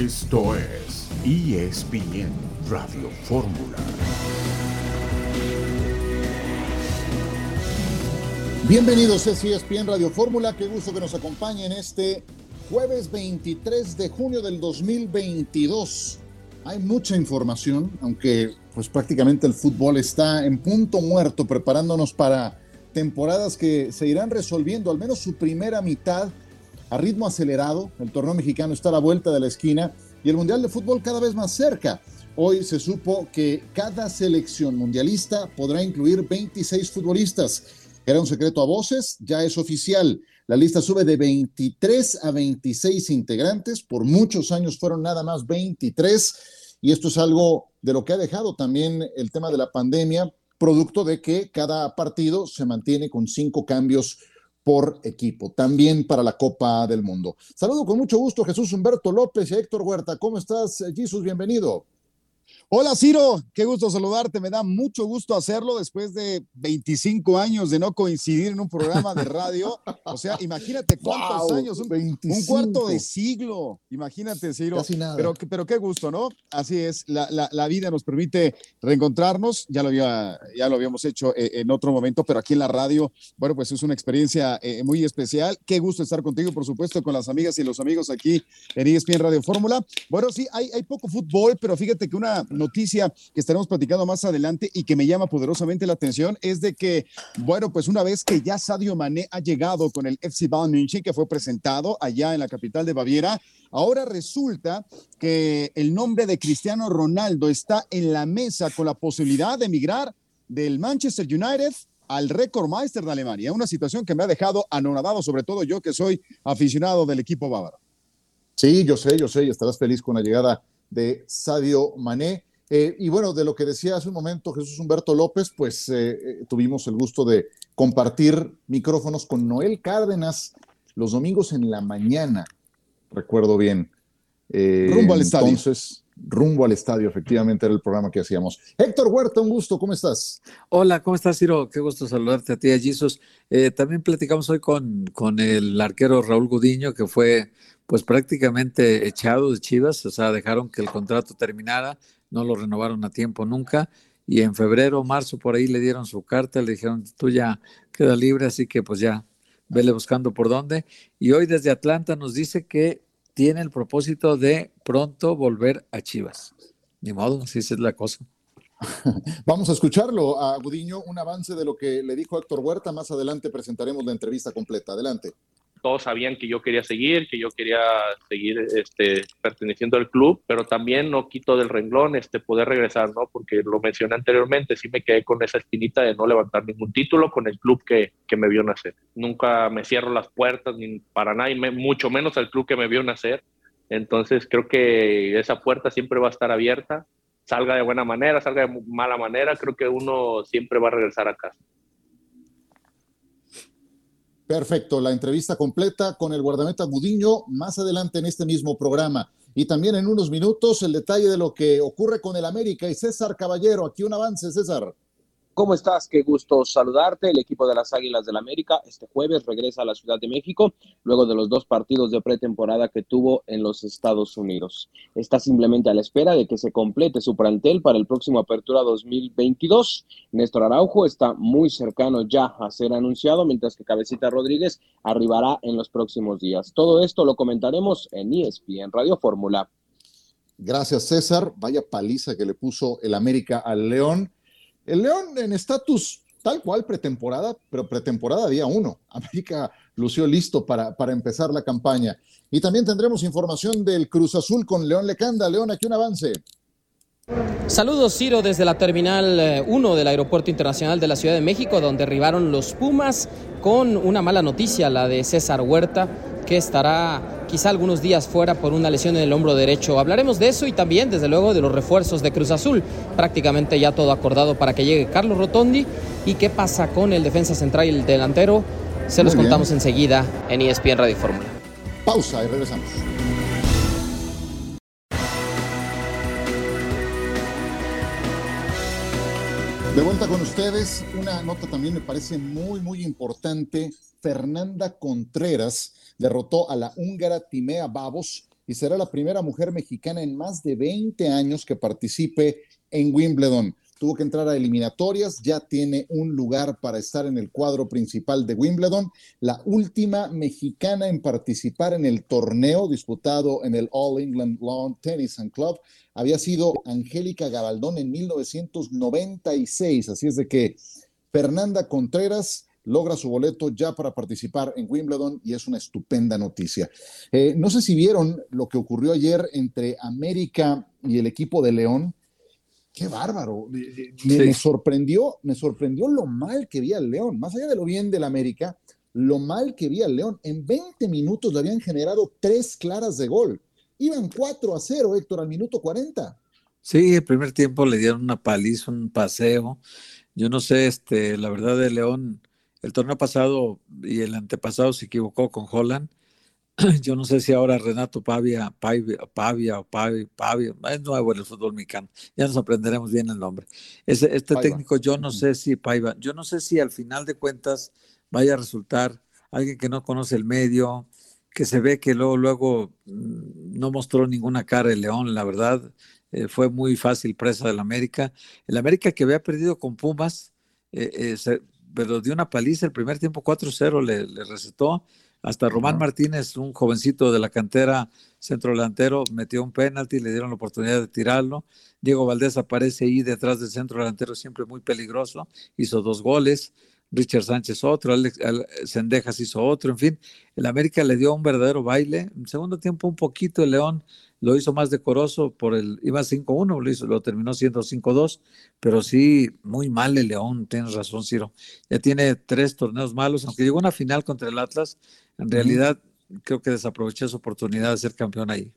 Esto es ESPN Radio Fórmula. Bienvenidos a ESPN Radio Fórmula. Qué gusto que nos acompañen este jueves 23 de junio del 2022. Hay mucha información, aunque pues prácticamente el fútbol está en punto muerto, preparándonos para temporadas que se irán resolviendo, al menos su primera mitad, a ritmo acelerado. El torneo mexicano está a la vuelta de la esquina y el Mundial de Fútbol cada vez más cerca. Hoy se supo que cada selección mundialista podrá incluir 26 futbolistas. Era un secreto a voces, ya es oficial. La lista sube de 23 a 26 integrantes. Por muchos años fueron nada más 23. Y esto es algo de lo que ha dejado también el tema de la pandemia, producto de que cada partido se mantiene con 5 cambios por equipo, también para la Copa del Mundo. Saludo con mucho gusto a Jesús Humberto López y a Héctor Huerta. ¿Cómo estás, Jesús? Bienvenido. Hola, Ciro, qué gusto saludarte, me da mucho gusto hacerlo después de 25 años de no coincidir en un programa de radio. O sea, imagínate cuántos años, un cuarto de siglo, imagínate, Ciro. Casi nada. Pero qué gusto, ¿no? Así es, la vida nos permite reencontrarnos, ya lo habíamos hecho en otro momento, pero aquí en la radio, bueno, pues es una experiencia muy especial. Qué gusto estar contigo, por supuesto, con las amigas y los amigos aquí en ESPN Radio Fórmula. Bueno, sí, hay poco fútbol, pero fíjate que una noticia que estaremos platicando más adelante y que me llama poderosamente la atención es de que, bueno, pues una vez que ya Sadio Mané ha llegado con el FC Bayern München, que fue presentado allá en la capital de Baviera, ahora resulta que el nombre de Cristiano Ronaldo está en la mesa con la posibilidad de emigrar del Manchester United al Rekordmeister de Alemania, una situación que me ha dejado anonadado, sobre todo yo que soy aficionado del equipo bávaro. Sí, yo sé, y estarás feliz con la llegada de Sadio Mané. Y bueno, de lo que decía hace un momento Jesús Humberto López, pues tuvimos el gusto de compartir micrófonos con Noel Cárdenas los domingos en la mañana, recuerdo bien. Rumbo al estadio. Entonces, rumbo al estadio, efectivamente era el programa que hacíamos. Héctor Huerta, un gusto, ¿cómo estás? Hola, ¿cómo estás, Ciro? Qué gusto saludarte a ti, a Jesús. También platicamos hoy con el arquero Raúl Gudiño, que fue pues prácticamente echado de Chivas, o sea, dejaron que el contrato terminara, no lo renovaron a tiempo nunca, y en febrero o marzo por ahí le dieron su carta, le dijeron, tú ya queda libre, así que pues ya, vele buscando por dónde. Y hoy desde Atlanta nos dice que tiene el propósito de pronto volver a Chivas. Ni modo, así es la cosa. Vamos a escucharlo a Gudiño, un avance de lo que le dijo Héctor Huerta. Más adelante presentaremos la entrevista completa. Adelante. Todos sabían que yo quería seguir perteneciendo al club, pero también no quito del renglón poder regresar, ¿no? Porque lo mencioné anteriormente, sí me quedé con esa espinita de no levantar ningún título con el club que me vio nacer. Nunca me cierro las puertas ni para nada, y mucho menos al club que me vio nacer. Entonces creo que esa puerta siempre va a estar abierta, salga de buena manera, salga de mala manera, creo que uno siempre va a regresar a casa. Perfecto, la entrevista completa con el guardameta Gudiño más adelante en este mismo programa. Y también en unos minutos el detalle de lo que ocurre con el América y César Caballero. Aquí un avance, César. ¿Cómo estás? Qué gusto saludarte. El equipo de las Águilas del América este jueves regresa a la Ciudad de México luego de los 2 partidos de pretemporada que tuvo en los Estados Unidos. Está simplemente a la espera de que se complete su plantel para el próximo Apertura 2022. Néstor Araujo está muy cercano ya a ser anunciado, mientras que Cabecita Rodríguez arribará en los próximos días. Todo esto lo comentaremos en ESPN Radio Fórmula. Gracias, César. Vaya paliza que le puso el América al León. El León en estatus tal cual pretemporada, pero pretemporada día 1. América lució listo para empezar la campaña. Y también tendremos información del Cruz Azul con León Lecanda. León, aquí un avance. Saludos, Ciro, desde la Terminal 1 del Aeropuerto Internacional de la Ciudad de México, donde arribaron los Pumas con una mala noticia, la de César Huerta, que estará quizá algunos días fuera por una lesión en el hombro derecho. Hablaremos de eso y también, desde luego, de los refuerzos de Cruz Azul. Prácticamente ya todo acordado para que llegue Carlos Rotondi. ¿Y qué pasa con el defensa central y el delantero? Se los contamos enseguida en ESPN Radio Fórmula. Pausa y regresamos. De vuelta con ustedes, una nota también me parece muy importante. Fernanda Contreras derrotó a la húngara Timea Babos y será la primera mujer mexicana en más de 20 años que participe en Wimbledon. Tuvo que entrar a eliminatorias, ya tiene un lugar para estar en el cuadro principal de Wimbledon. La última mexicana en participar en el torneo disputado en el All England Lawn Tennis and Club había sido Angélica Gabaldón en 1996. Así es de que Fernanda Contreras logra su boleto ya para participar en Wimbledon y es una estupenda noticia. No sé si vieron lo que ocurrió ayer entre América y el equipo de León. Qué bárbaro. Me sorprendió lo mal que vi al León. Más allá de lo bien del América, lo mal que vi al León. En 20 minutos le habían generado 3 claras de gol. Iban 4-0, Héctor, al minuto 40. Sí, el primer tiempo le dieron una paliza, un paseo. Yo no sé, la verdad de León, el torneo pasado y el antepasado se equivocó con Holland. Yo no sé si ahora Renato Pavia, es nuevo en el fútbol mexicano, ya nos aprenderemos bien el nombre. Este técnico, yo no sé si Paiva, yo no sé si al final de cuentas vaya a resultar alguien que no conoce el medio, que se ve que luego no mostró ninguna cara el León, la verdad, fue muy fácil presa del América. El América que había perdido con Pumas, pero dio una paliza el primer tiempo, 4-0 le recetó. Hasta Román Martínez, un jovencito de la cantera centro delantero, metió un penalti, le dieron la oportunidad de tirarlo. Diego Valdés aparece ahí detrás del centro delantero, siempre muy peligroso, hizo 2 goles. Richard Sánchez otro, Cendejas hizo otro, en fin, el América le dio un verdadero baile. En segundo tiempo un poquito el León lo hizo más decoroso, iba 5-1, lo terminó siendo 5-2, pero sí, muy mal el León, tienes razón, Ciro. Ya tiene 3 torneos malos, aunque llegó a una final contra el Atlas, en realidad creo que desaprovechó su oportunidad de ser campeón ahí.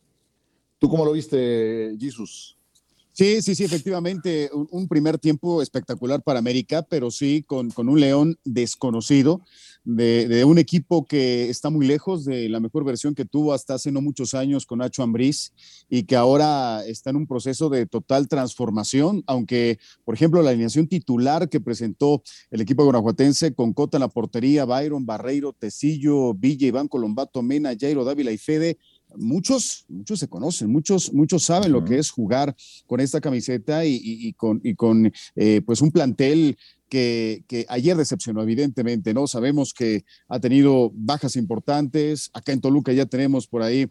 ¿Tú cómo lo viste, Jesus? Sí, efectivamente, un primer tiempo espectacular para América, pero sí con un León desconocido, de un equipo que está muy lejos de la mejor versión que tuvo hasta hace no muchos años con Nacho Ambriz y que ahora está en un proceso de total transformación, aunque, por ejemplo, la alineación titular que presentó el equipo guanajuatense con Cota en la portería, Byron, Barreiro, Tecillo, Villa, Iván Colombato, Mena, Jairo Dávila y Fede, muchos se conocen, muchos saben lo que es jugar con esta camiseta y con pues un plantel que ayer decepcionó, evidentemente, ¿no? Sabemos que ha tenido bajas importantes. Acá en Toluca ya tenemos por ahí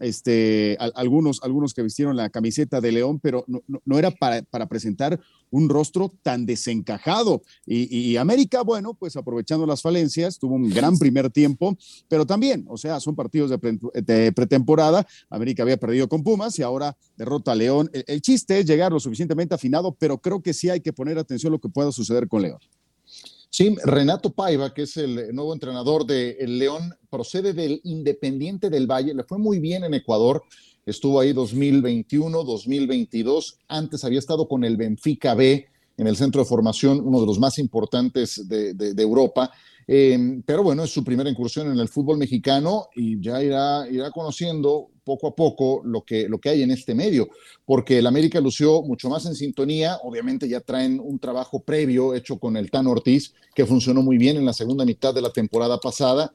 algunos que vistieron la camiseta de León, pero no era para presentar un rostro tan desencajado. Y América, bueno, pues aprovechando las falencias, tuvo un gran primer tiempo, pero también, o sea, son partidos de pretemporada. América había perdido con Pumas y ahora derrota a León. El chiste es llegar lo suficientemente afinado, pero creo que sí hay que poner atención a lo que pueda suceder con León. Sí, Renato Paiva, que es el nuevo entrenador del León, procede del Independiente del Valle, le fue muy bien en Ecuador, estuvo ahí 2021, 2022, antes había estado con el Benfica B en el centro de formación, uno de los más importantes de Europa, pero bueno, es su primera incursión en el fútbol mexicano y ya irá conociendo poco a poco lo que hay en este medio, porque el América lució mucho más en sintonía, obviamente ya traen un trabajo previo hecho con el Tan Ortiz, que funcionó muy bien en la segunda mitad de la temporada pasada,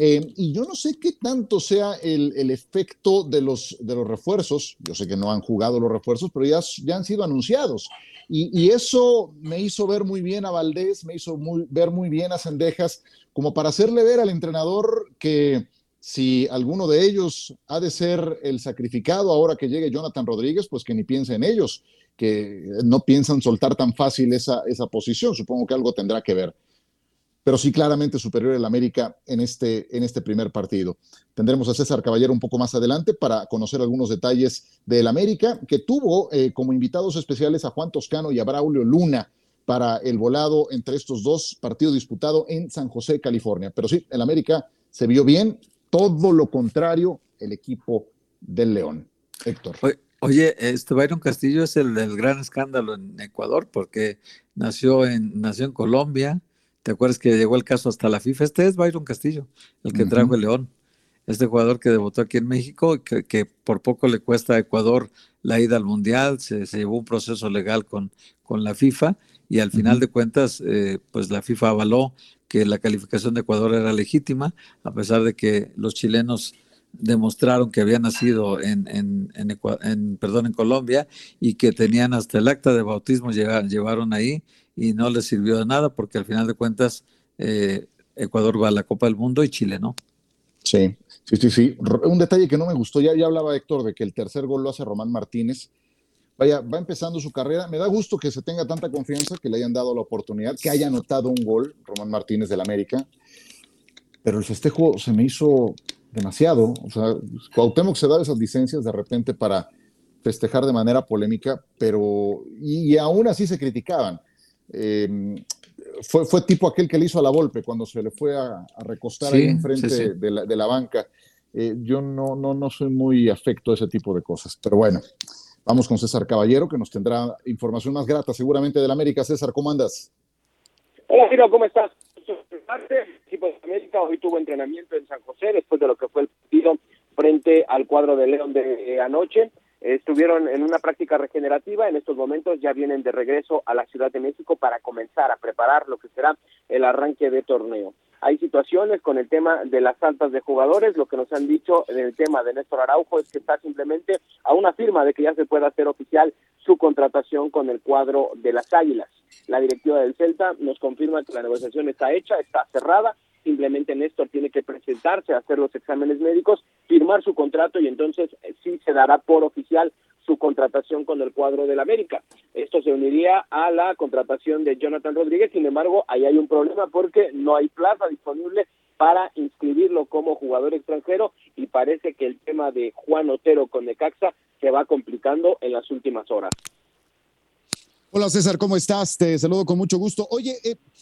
y yo no sé qué tanto sea el efecto de los refuerzos, yo sé que no han jugado los refuerzos, pero ya han sido anunciados, y eso me hizo ver muy bien a Valdés, me hizo ver muy bien a Cendejas, como para hacerle ver al entrenador que si alguno de ellos ha de ser el sacrificado ahora que llegue Jonathan Rodríguez, pues que ni piense en ellos, que no piensan soltar tan fácil esa posición, supongo que algo tendrá que ver. Pero sí claramente superior el América en este primer partido. Tendremos a César Caballero un poco más adelante para conocer algunos detalles del América, que tuvo como invitados especiales a Juan Toscano y a Braulio Luna para el volado entre estos dos partidos disputados en San José, California. Pero sí, el América se vio bien, todo lo contrario el equipo del León. Héctor. Oye, Byron Castillo es el gran escándalo en Ecuador porque nació en Colombia. ¿Te acuerdas que llegó el caso hasta la FIFA? Este es Byron Castillo, el que trajo el León. Este jugador que debutó aquí en México, que por poco le cuesta a Ecuador la ida al Mundial, se llevó un proceso legal con la FIFA y al final de cuentas, pues la FIFA avaló que la calificación de Ecuador era legítima, a pesar de que los chilenos demostraron que había nacido en Colombia y que tenían hasta el acta de bautismo, llevaron ahí y no les sirvió de nada porque al final de cuentas Ecuador va a la Copa del Mundo y Chile no. Sí. Un detalle que no me gustó, ya hablaba Héctor de que el tercer gol lo hace Román Martínez. Vaya, va empezando su carrera. Me da gusto que se tenga tanta confianza, que le hayan dado la oportunidad, que haya anotado un gol, Román Martínez del América. Pero el festejo se me hizo demasiado. O sea, Cuauhtémoc se da esas licencias de repente para festejar de manera polémica, pero y aún así se criticaban. Fue tipo aquel que le hizo a la Volpe cuando se le fue a recostar ahí enfrente de la banca. Yo no soy muy afecto a ese tipo de cosas, pero bueno. Vamos con César Caballero, que nos tendrá información más grata seguramente del América. César, ¿cómo andas? Hola, Giro, ¿cómo estás? El equipo de América hoy tuvo entrenamiento en San José después de lo que fue el partido frente al cuadro de León de anoche. Estuvieron en una práctica regenerativa. En estos momentos ya vienen de regreso a la Ciudad de México para comenzar a preparar lo que será el arranque de torneo. Hay situaciones con el tema de las altas de jugadores. Lo que nos han dicho en el tema de Néstor Araujo es que está simplemente a una firma de que ya se pueda hacer oficial su contratación con el cuadro de las Águilas. La directiva del Celta nos confirma que la negociación está hecha, está cerrada. Simplemente Néstor tiene que presentarse a hacer los exámenes médicos, firmar su contrato y entonces sí se dará por oficial su contratación con el cuadro del América. Esto se uniría a la contratación de Jonathan Rodríguez. Sin embargo, ahí hay un problema porque no hay plaza disponible para inscribirlo como jugador extranjero y parece que el tema de Juan Otero con Necaxa se va complicando en las últimas horas. Hola César, ¿cómo estás? Te saludo con mucho gusto. Oye,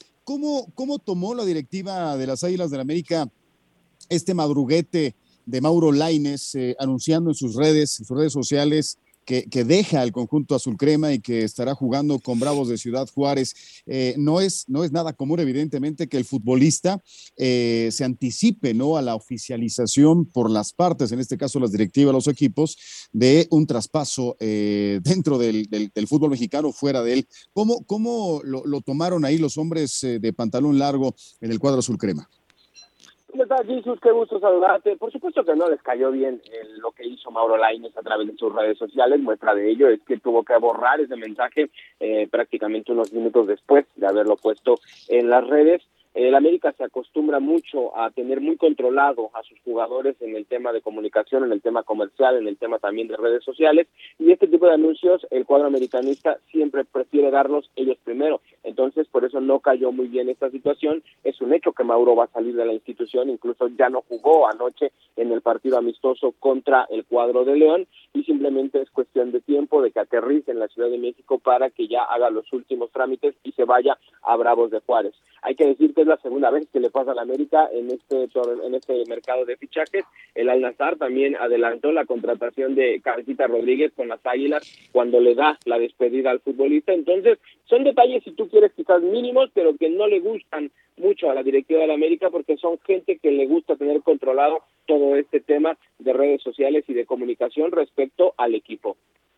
¿cómo tomó la directiva de las Águilas del América este madruguete de Mauro Lainez anunciando en sus redes sociales que deja el conjunto azul crema y que estará jugando con Bravos de Ciudad Juárez? No es nada común, evidentemente, que el futbolista se anticipe, ¿no?, a la oficialización por las partes, en este caso las directivas, los equipos, de un traspaso dentro del fútbol mexicano, fuera de él. ¿Cómo lo tomaron ahí los hombres de pantalón largo en el cuadro azul crema? ¿Cómo estás, Jesús? Qué gusto saludarte. Por supuesto que no les cayó bien lo que hizo Mauro Lainez a través de sus redes sociales. Muestra de ello es que tuvo que borrar ese mensaje prácticamente unos minutos después de haberlo puesto en las redes. El América se acostumbra mucho a tener muy controlado a sus jugadores en el tema de comunicación, en el tema comercial, en el tema también de redes sociales, y este tipo de anuncios el cuadro americanista siempre prefiere darlos ellos primero. Entonces, por eso no cayó muy bien esta situación. Es un hecho que Mauro va a salir de la institución, incluso ya no jugó anoche en el partido amistoso contra el cuadro de León, y simplemente es cuestión de tiempo de que aterrice en la Ciudad de México para que ya haga los últimos trámites y se vaya a Bravos de Juárez. Hay que decir que es la segunda vez que le pasa a la América en este mercado de fichajes. El Al-Nassr también adelantó la contratación de Cabecita Rodríguez con las Águilas cuando le da la despedida al futbolista. Entonces, son detalles, si tú quieres, quizás mínimos, pero que no le gustan mucho a la directiva de la América porque son gente que le gusta tener controlado todo este tema de redes sociales y de comunicación respecto al equipo.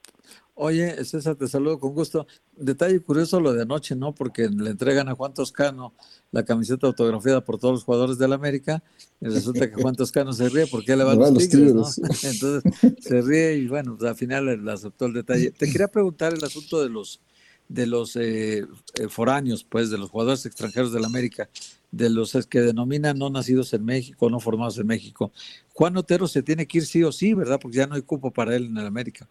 Oye, César, te saludo con gusto. Detalle curioso lo de anoche, ¿no? Porque le entregan a Juan Toscano la camiseta autografiada por todos los jugadores del América y resulta que Juan Toscano se ríe porque le van los Tigres, ¿no? Entonces se ríe y bueno, pues al final le aceptó el detalle. Te quería preguntar el asunto de los foráneos, pues, de los jugadores extranjeros del América, de los que denominan no nacidos en México, no formados en México. Juan Otero se tiene que ir sí o sí, ¿verdad? Porque ya no hay cupo para él en el América.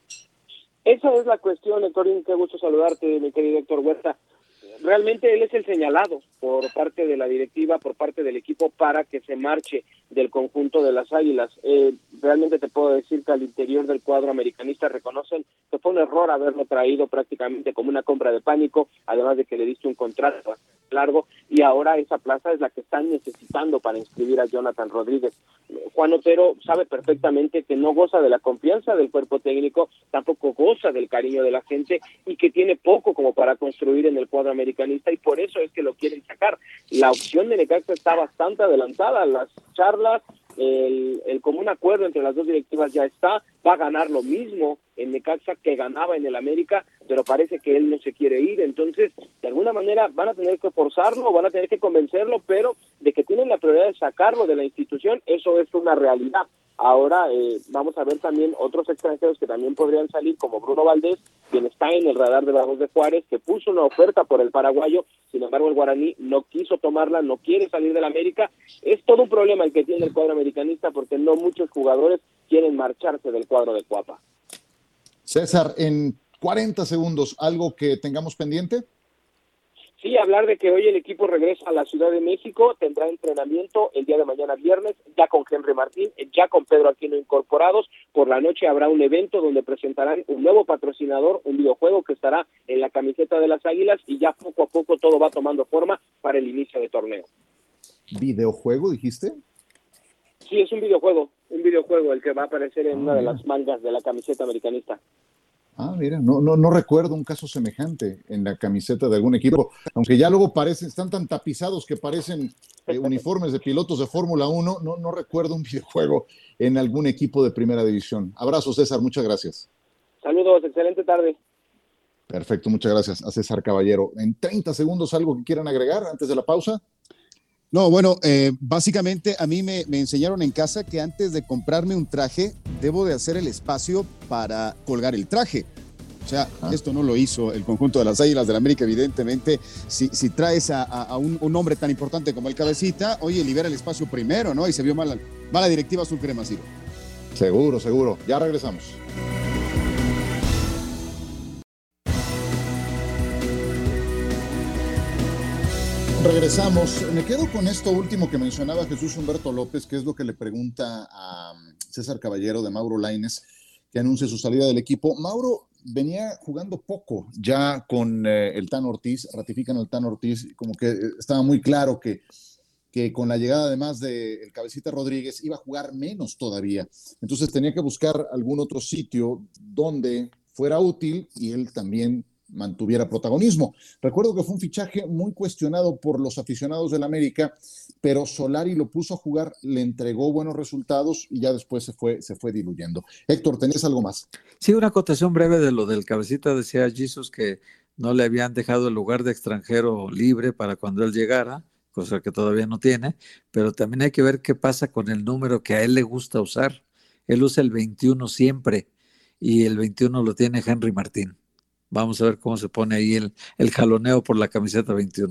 Esa es la cuestión, Héctorín. Qué gusto saludarte, mi querido Héctor Huerta. Realmente él es el señalado por parte de la directiva, por parte del equipo, para que se marche del conjunto de las Águilas. Realmente te puedo decir que al interior del cuadro americanista reconocen que fue un error haberlo traído prácticamente como una compra de pánico, además de que le diste un contrato largo, y ahora esa plaza es la que están necesitando para inscribir a Jonathan Rodríguez. Juan Otero sabe perfectamente que no goza de la confianza del cuerpo técnico, tampoco goza del cariño de la gente y que tiene poco como para construir en el cuadro americanista, y por eso es que lo quieren sacar. La opción de Necaxa está bastante adelantada, las charlas, el común acuerdo entre las dos directivas ya está, va a ganar lo mismo en Necaxa que ganaba en el América, pero parece que él no se quiere ir. Entonces, de alguna manera van a tener que forzarlo, van a tener que convencerlo, pero de que tienen la prioridad de sacarlo de la institución, eso es una realidad. Ahora vamos a ver también otros extranjeros que también podrían salir, como Bruno Valdés, quien está en el radar de Bravos de Juárez, que puso una oferta por el paraguayo. Sin embargo, el guaraní no quiso tomarla, no quiere salir del América. Es todo un problema el que tiene el cuadro americanista, porque no muchos jugadores quieren marcharse del cuadro de Cuapa. César, en 40 segundos, ¿algo que tengamos pendiente? Sí, hablar de que hoy el equipo regresa a la Ciudad de México, tendrá entrenamiento el día de mañana viernes, ya con Henry Martín, ya con Pedro Aquino incorporados. Por la noche habrá un evento donde presentarán un nuevo patrocinador, un videojuego que estará en la camiseta de las Águilas, y ya poco a poco todo va tomando forma para el inicio del torneo. ¿Videojuego, dijiste? Sí, es un videojuego el que va a aparecer en una de las mangas de la camiseta americanista. Mira, no recuerdo un caso semejante en la camiseta de algún equipo, aunque ya luego están tan tapizados que parecen uniformes de pilotos de Fórmula 1, no recuerdo un videojuego en algún equipo de primera división. Abrazo, César, muchas gracias. Saludos, excelente tarde. Perfecto, muchas gracias a César Caballero. En 30 segundos, ¿algo que quieran agregar antes de la pausa? No, bueno, básicamente a mí me enseñaron en casa que antes de comprarme un traje, debo de hacer el espacio para colgar el traje. O sea, esto no lo hizo el conjunto de las Águilas del la América, evidentemente. Si traes a un hombre tan importante como el Cabecita, oye, libera el espacio primero, ¿no? Y se vio mala directiva azul crema, Ciro. Seguro. Ya regresamos. Regresamos. Me quedo con esto último que mencionaba Jesús Humberto López, que es lo que le pregunta a César Caballero de Mauro Lainez, que anuncia su salida del equipo. Mauro venía jugando poco ya con el Tan Ortiz, ratifican al Tan Ortiz, como que estaba muy claro que con la llegada además del Cabecita Rodríguez iba a jugar menos todavía. Entonces tenía que buscar algún otro sitio donde fuera útil y él también mantuviera protagonismo. Recuerdo que fue un fichaje muy cuestionado por los aficionados del América, pero Solari lo puso a jugar, le entregó buenos resultados y ya después se fue diluyendo. Héctor, ¿tenés algo más? Sí, una acotación breve de lo del Cabecita. Decía Jesus que no le habían dejado el lugar de extranjero libre para cuando él llegara, cosa que todavía no tiene, pero también hay que ver qué pasa con el número que a él le gusta usar. Él usa el 21 siempre y el 21 lo tiene Henry Martín. Vamos a ver cómo se pone ahí el jaloneo por la camiseta 21.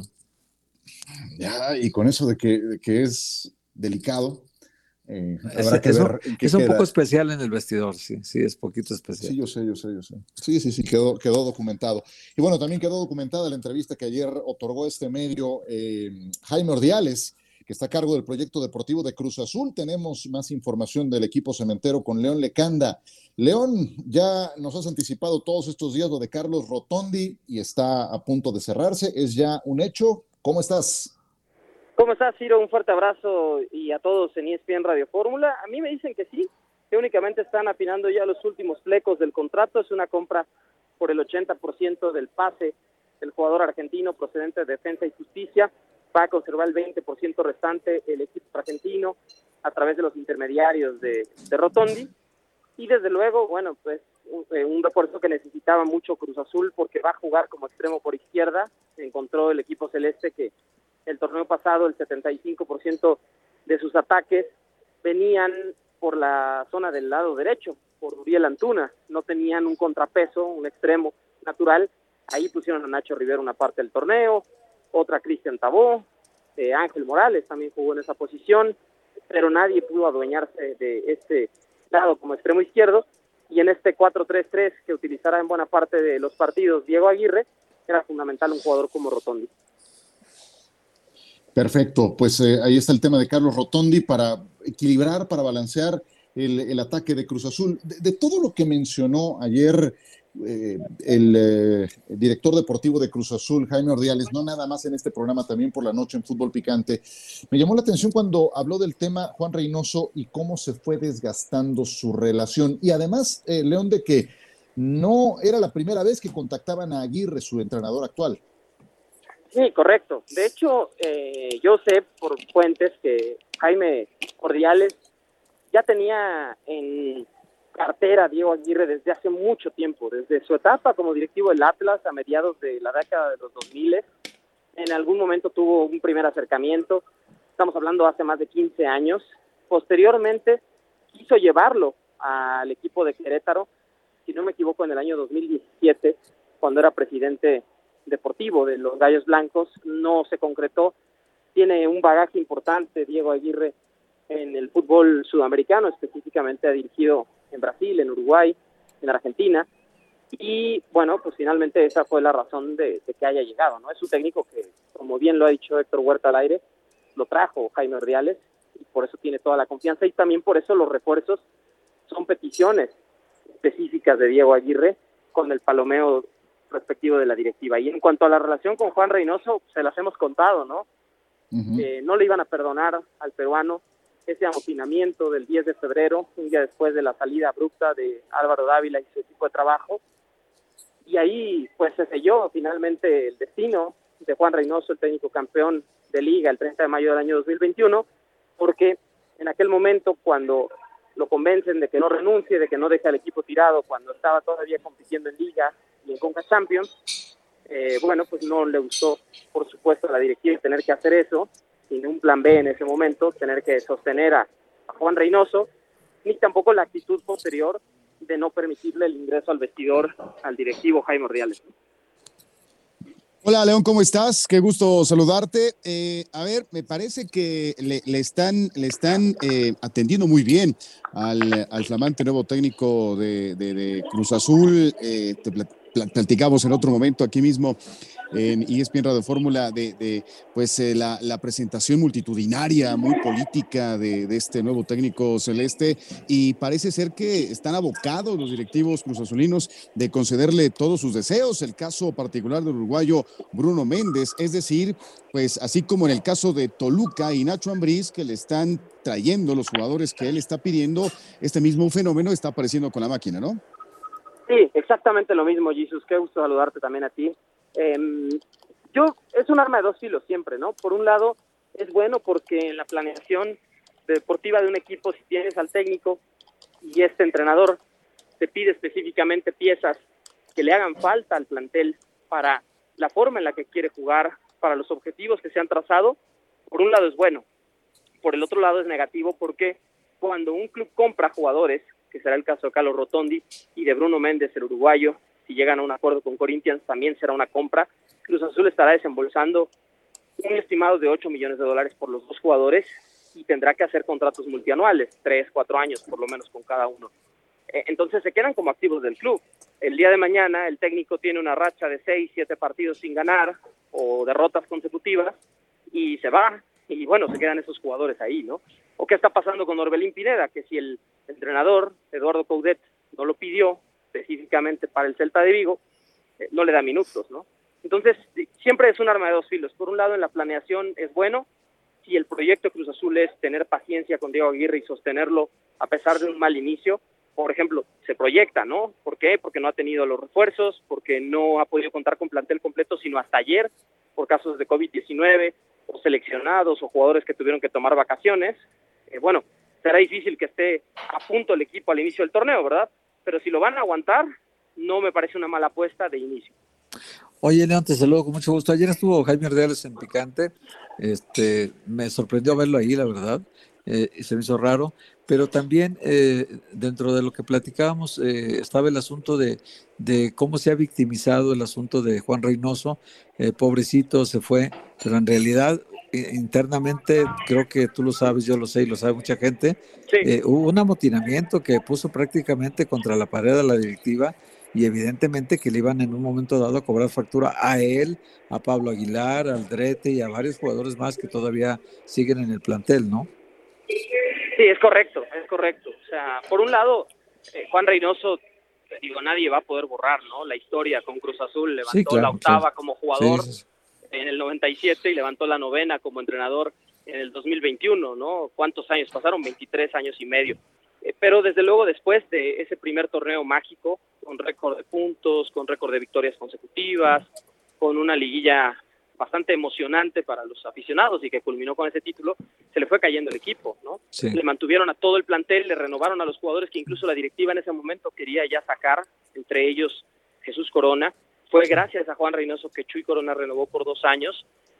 Ya, y con eso de que es delicado, habrá que ver en qué es un queda. poco especial en el vestidor, sí, es poquito especial. Sí, yo sé. Sí, quedó documentado. Y bueno, también quedó documentada la entrevista que ayer otorgó este medio Jaime Ordiales, que está a cargo del proyecto deportivo de Cruz Azul. Tenemos más información del equipo cementero con León Lecanda. León, ya nos has anticipado todos estos días lo de Carlos Rotondi y está a punto de cerrarse. ¿Es ya un hecho? ¿Cómo estás? ¿Cómo estás, Ciro? Un fuerte abrazo y a todos en ESPN Radio Fórmula. A mí me dicen que sí, que únicamente están afinando ya los últimos flecos del contrato. Es una compra por el 80% del pase del jugador argentino procedente de Defensa y Justicia. Va a conservar el 20% restante el equipo argentino a través de los intermediarios de Rotondi. Y desde luego, bueno, pues un refuerzo que necesitaba mucho Cruz Azul porque va a jugar como extremo por izquierda. Encontró el equipo celeste que el torneo pasado el 75% de sus ataques venían por la zona del lado derecho, por Uriel Antuna. No tenían un contrapeso, un extremo natural. Ahí pusieron a Nacho Rivera una parte del torneo, otra Cristian Tabó, Ángel Morales también jugó en esa posición, pero nadie pudo adueñarse de este lado como extremo izquierdo, y en este 4-3-3 que utilizará en buena parte de los partidos Diego Aguirre, era fundamental un jugador como Rotondi. Perfecto, pues ahí está el tema de Carlos Rotondi para equilibrar, para balancear el ataque de Cruz Azul. De todo lo que mencionó ayer el director deportivo de Cruz Azul, Jaime Ordiales, no nada más en este programa, también por la noche en Fútbol Picante, me llamó la atención cuando habló del tema Juan Reynoso y cómo se fue desgastando su relación. Y además, León, de que no era la primera vez que contactaban a Aguirre, su entrenador actual. Sí, correcto. De hecho, yo sé por fuentes que Jaime Ordiales ya tenía en cartera a Diego Aguirre desde hace mucho tiempo, desde su etapa como directivo del Atlas a mediados de la década de los 2000. En algún momento tuvo un primer acercamiento, estamos hablando hace más de 15 años. Posteriormente quiso llevarlo al equipo de Querétaro, si no me equivoco, en el año 2017, cuando era presidente deportivo de los Gallos Blancos. No se concretó. Tiene un bagaje importante Diego Aguirre en el fútbol sudamericano, específicamente ha dirigido en Brasil, en Uruguay, en Argentina, y bueno, pues finalmente esa fue la razón de que haya llegado, ¿no? Es un técnico que, como bien lo ha dicho Héctor Huerta al aire, lo trajo Jaime Ordiales, y por eso tiene toda la confianza, y también por eso los refuerzos son peticiones específicas de Diego Aguirre con el palomeo respectivo de la directiva. Y en cuanto a la relación con Juan Reynoso, se las hemos contado, ¿no? No le iban a perdonar al peruano ese amotinamiento del 10 de febrero, un día después de la salida abrupta de Álvaro Dávila y su equipo de trabajo, y ahí pues se selló finalmente el destino de Juan Reynoso, el técnico campeón de Liga el 30 de mayo del año 2021, porque en aquel momento, cuando lo convencen de que no renuncie, de que no deje al equipo tirado, cuando estaba todavía compitiendo en Liga y en Conca Champions, bueno, pues no le gustó, por supuesto, a la directiva tener que hacer eso, sin un plan B en ese momento, tener que sostener a Juan Reynoso, ni tampoco la actitud posterior de no permitirle el ingreso al vestidor al directivo Jaime Ordiales. Hola, León, ¿cómo estás? Qué gusto saludarte. A ver, me parece que le están atendiendo muy bien al flamante nuevo técnico de Cruz Azul. Platicamos en otro momento aquí mismo en ESPN Radio Fórmula de la presentación multitudinaria, muy política de este nuevo técnico celeste, y parece ser que están abocados los directivos cruzazulinos de concederle todos sus deseos. El caso particular del uruguayo Bruno Méndez, es decir, pues así como en el caso de Toluca y Nacho Ambriz, que le están trayendo los jugadores que él está pidiendo, este mismo fenómeno está apareciendo con la máquina, ¿no? Sí, exactamente lo mismo, Jesús. Qué gusto saludarte también a ti. Es un arma de dos filos siempre, ¿no? Por un lado, es bueno porque en la planeación deportiva de un equipo, si tienes al técnico y este entrenador te pide específicamente piezas que le hagan falta al plantel para la forma en la que quiere jugar, para los objetivos que se han trazado, por un lado es bueno. Por el otro lado es negativo porque cuando un club compra jugadores, que será el caso de Carlos Rotondi y de Bruno Méndez, el uruguayo, si llegan a un acuerdo con Corinthians también será una compra, Cruz Azul estará desembolsando un estimado de $8 millones por los dos jugadores y tendrá que hacer contratos multianuales, 3-4 años por lo menos con cada uno. Entonces se quedan como activos del club. El día de mañana el técnico tiene una racha de 6-7 partidos sin ganar o derrotas consecutivas y se va, y bueno, se quedan esos jugadores ahí, ¿no? ¿O qué está pasando con Orbelín Pineda? Que si el entrenador, Eduardo Coudet, no lo pidió específicamente para el Celta de Vigo, no le da minutos, ¿no? Entonces, siempre es un arma de dos filos. Por un lado, en la planeación es bueno, si el proyecto Cruz Azul es tener paciencia con Diego Aguirre y sostenerlo a pesar de un mal inicio, por ejemplo, se proyecta, ¿no? ¿Por qué? Porque no ha tenido los refuerzos, porque no ha podido contar con plantel completo, sino hasta ayer, por casos de COVID-19, o seleccionados, o jugadores que tuvieron que tomar vacaciones. Bueno, será difícil que esté a punto el equipo al inicio del torneo, ¿verdad? Pero si lo van a aguantar, no me parece una mala apuesta de inicio. Oye, León, te saludo con mucho gusto. Ayer estuvo Jaime Ordiales en Picante. Me sorprendió verlo ahí, la verdad. Se me hizo raro. Pero también dentro de lo que platicábamos estaba el asunto de cómo se ha victimizado el asunto de Juan Reynoso. Pobrecito, se fue. Pero en realidad, internamente, creo que tú lo sabes, yo lo sé y lo sabe mucha gente. Sí. Hubo un amotinamiento que puso prácticamente contra la pared a la directiva. Y evidentemente que le iban en un momento dado a cobrar factura a él, a Pablo Aguilar, al Drete y a varios jugadores más que todavía siguen en el plantel, ¿no? Sí, es correcto. O sea, por un lado, Juan Reynoso, nadie va a poder borrar, ¿no? La historia con Cruz Azul, levantó sí, claro, la octava claro. como jugador sí. En el 97 y levantó la novena como entrenador en el 2021, ¿no? ¿Cuántos años pasaron? 23 años y medio. Pero desde luego después de ese primer torneo mágico, con récord de puntos, con récord de victorias consecutivas, con una liguilla bastante emocionante para los aficionados y que culminó con ese título, se le fue cayendo el equipo, ¿no? Sí. Le mantuvieron a todo el plantel, le renovaron a los jugadores que incluso la directiva en ese momento quería ya sacar, entre ellos Jesús Corona. Fue gracias a Juan Reynoso que Chuy Corona renovó por 2 años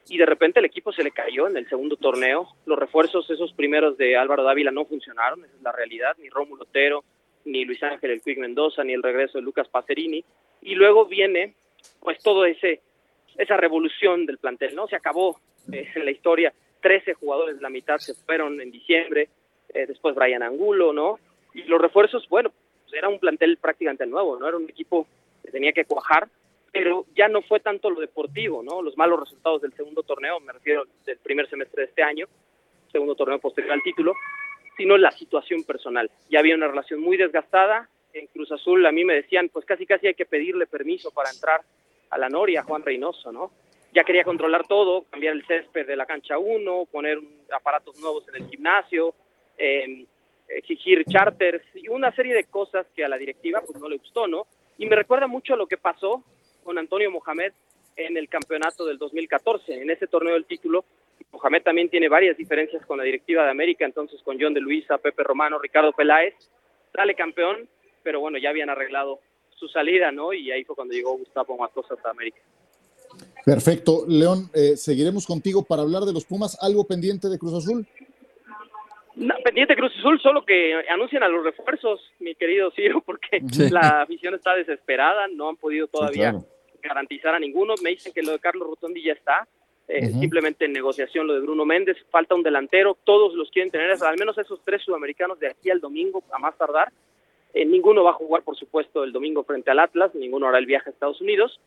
y de repente el equipo se le cayó en el segundo torneo. Los refuerzos, esos primeros de Álvaro Dávila, no funcionaron, esa es la realidad, ni Rómulo Otero, ni Luis Ángel El Cuic Mendoza, ni el regreso de Lucas Pacerini, y luego viene pues todo esa revolución del plantel, ¿no? Se acabó en la historia, 13 jugadores de la mitad se fueron en diciembre, después Brian Angulo, ¿no? Y los refuerzos, bueno, pues era un plantel prácticamente nuevo, ¿no? Era un equipo que tenía que cuajar, pero ya no fue tanto lo deportivo, ¿no? Los malos resultados del segundo torneo, me refiero del primer semestre de este año, segundo torneo posterior al título, sino la situación personal. Ya había una relación muy desgastada. En Cruz Azul a mí me decían, pues casi hay que pedirle permiso para entrar a la Noria, a Juan Reynoso, ¿no? Ya quería controlar todo, cambiar el césped de la cancha 1, poner aparatos nuevos en el gimnasio, exigir charters y una serie de cosas que a la directiva pues no le gustó, ¿no? Y me recuerda mucho a lo que pasó con Antonio Mohamed en el campeonato del 2014, en ese torneo del título. Mohamed también tiene varias diferencias con la directiva de América, entonces con John de Luisa, Pepe Romano, Ricardo Peláez, sale campeón, pero bueno, ya habían arreglado su salida, ¿no? Y ahí fue cuando llegó Gustavo Matosas a América. Perfecto. León, seguiremos contigo para hablar de los Pumas. ¿Algo pendiente de Cruz Azul? No, pendiente Cruz Azul, solo que anuncien a los refuerzos, mi querido Ciro, porque la afición está desesperada, no han podido todavía garantizar a ninguno. Me dicen que lo de Carlos Rotondi ya está, simplemente en negociación lo de Bruno Méndez, falta un delantero, todos los quieren tener, al menos esos 3 sudamericanos de aquí al domingo, a más tardar. Ninguno va a jugar, por supuesto, el domingo frente al Atlas, ninguno hará el viaje a Estados Unidos.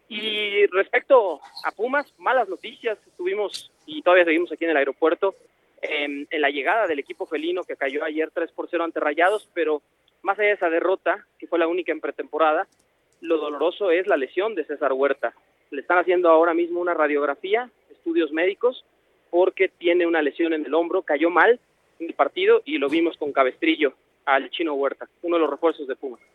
Y respecto a Pumas, malas noticias, estuvimos y todavía seguimos aquí en el aeropuerto, en la llegada del equipo felino que cayó ayer 3-0 ante Rayados, pero más allá de esa derrota, que fue la única en pretemporada, lo doloroso es la lesión de César Huerta. Le están haciendo ahora mismo una radiografía, estudios médicos, porque tiene una lesión en el hombro, cayó mal en el partido y lo vimos con Cabestrillo al Chino Huerta, uno de los refuerzos de Pumas.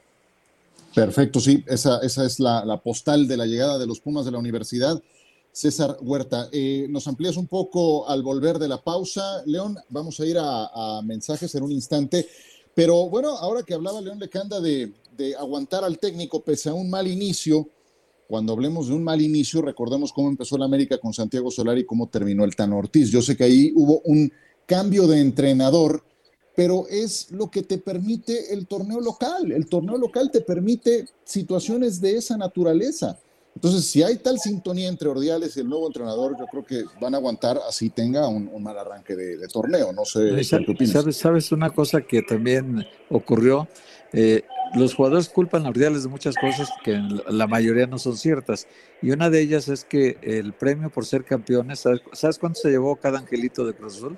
Perfecto, sí, esa es la postal de la llegada de los Pumas de la universidad. César Huerta, nos amplías un poco al volver de la pausa, León. Vamos a ir a mensajes en un instante, pero bueno, ahora que hablaba León Lecanda de aguantar al técnico pese a un mal inicio, cuando hablemos de un mal inicio, recordemos cómo empezó la América con Santiago Solari y cómo terminó el Tano Ortiz. Yo sé que ahí hubo un cambio de entrenador, pero es lo que te permite el torneo local. El torneo local te permite situaciones de esa naturaleza. Entonces, si hay tal sintonía entre Ordiales y el nuevo entrenador, yo creo que van a aguantar así tenga un mal arranque de torneo. No sé qué opinas. ¿Sabes una cosa que también ocurrió? Los jugadores culpan a Ordiales de muchas cosas que la mayoría no son ciertas. Y una de ellas es que el premio por ser campeones, ¿sabes cuánto se llevó cada angelito de Cruz Azul?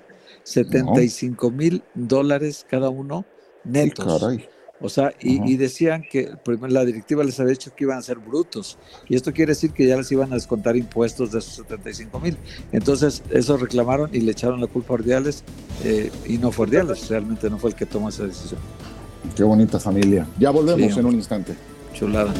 $75,000 cada uno netos. Caray. O sea, y decían que la directiva les había dicho que iban a ser brutos. Y esto quiere decir que ya les iban a descontar impuestos de esos 75,000. Entonces, eso reclamaron y le echaron la culpa a Ordiales. Y no fue Ordiales, realmente no fue el que tomó esa decisión. Qué bonita familia. Ya volvemos en un instante. Chulada.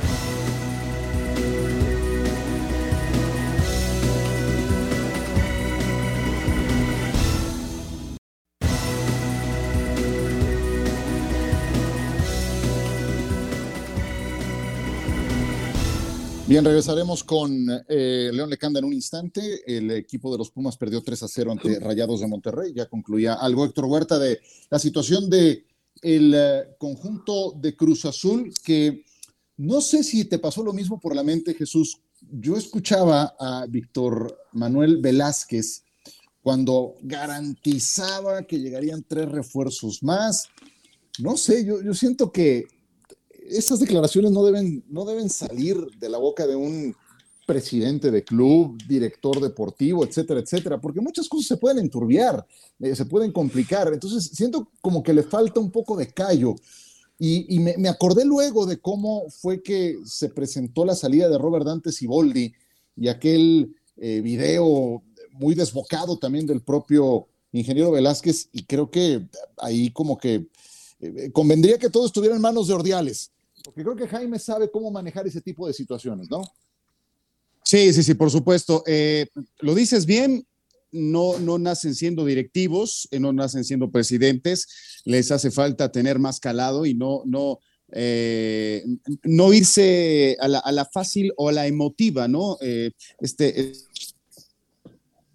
Bien, regresaremos con León Lecanda en un instante. El equipo de los Pumas perdió 3-0 ante Rayados de Monterrey. Ya concluía algo Héctor Huerta de la situación de el conjunto de Cruz Azul, que no sé si te pasó lo mismo por la mente, Jesús. Yo escuchaba a Víctor Manuel Velázquez cuando garantizaba que llegarían 3 refuerzos más. No sé, yo siento que esas declaraciones no deben salir de la boca de un presidente de club, director deportivo, etcétera, etcétera, porque muchas cosas se pueden enturbiar, se pueden complicar. Entonces siento como que le falta un poco de callo. Y me acordé luego de cómo fue que se presentó la salida de Robert Dante Siboldi y aquel video muy desbocado también del propio ingeniero Velázquez, y creo que ahí como que convendría que todo estuviera en manos de Ordiales, porque creo que Jaime sabe cómo manejar ese tipo de situaciones, ¿no? Sí, por supuesto. Lo dices bien, no nacen siendo directivos, no nacen siendo presidentes, les hace falta tener más calado y no irse a la fácil o a la emotiva, ¿no?